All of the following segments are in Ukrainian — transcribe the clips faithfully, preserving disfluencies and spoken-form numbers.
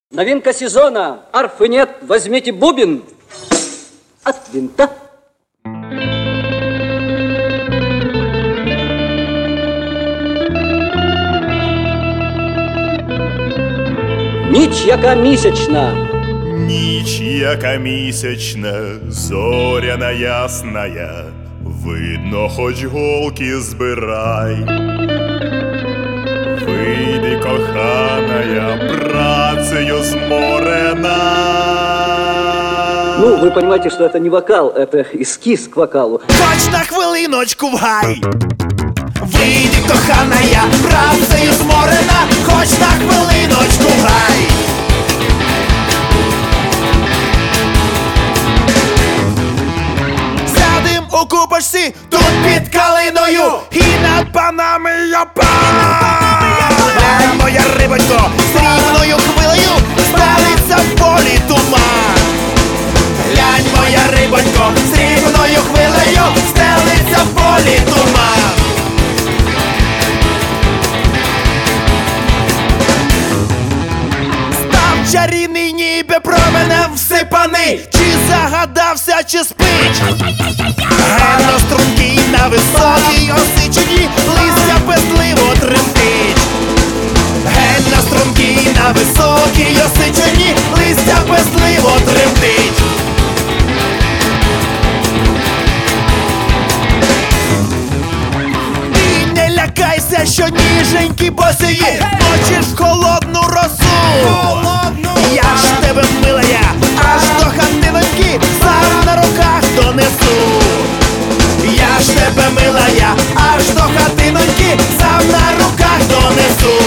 Новинка сезона. Арфы нет, возьмите бубен от винта. Ніч, яка місячна. Ніч, яка місячна, зоряна ясная, видно, хоч голки збирай. Вийди, коханая, працею зморена. Ну, вы понимаете, что это не вокал, это эскиз к вокалу. Хоч на хвилиночку в гай. Вийди, коханая, працею зморена, хоч на хвилиночку в гай. Сядем у купочці, тут під калиною, і над панами я пан. Глянь, моя рибонько, срібною хвилею стелиться в полі туман. Глянь, моя рибонько, срібною хвилею стелиться в полі туман. Став чарівний, ніби променем всипаний. Чи загадався, чи спить? Генно стрункий на високій осичині, листя пестливо тремтить. Генно стрункий на високій осичині, листя пестливо тремтить. Ти не лякайся, що ніженькі босії мочиш в холодну росу. Я ж тебе, милая, аж до хатиноньки сам на руках донесу. Я ж тебе, милая, аж до хатиноньки сам на руках донесу.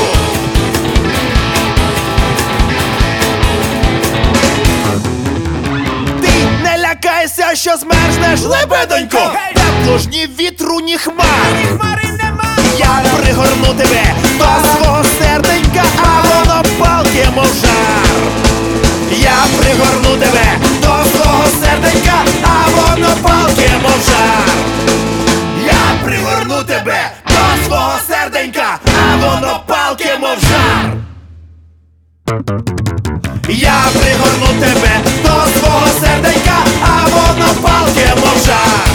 Ти не лякайся, що змерзнеш, лебедонько, тепло ж ні вітру, ні хмар. Я пригорну тебе до свого серденька, а воно палке, мов жар. Я пригорну тебе до свого серденька, а воно палке, мов жар. Я пригорну тебе до свого серденька, а воно палке, мов жар. Я пригорну тебе до свого серденька, а воно палке, мов жар.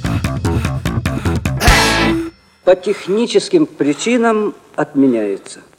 По техническим причинам отменяется.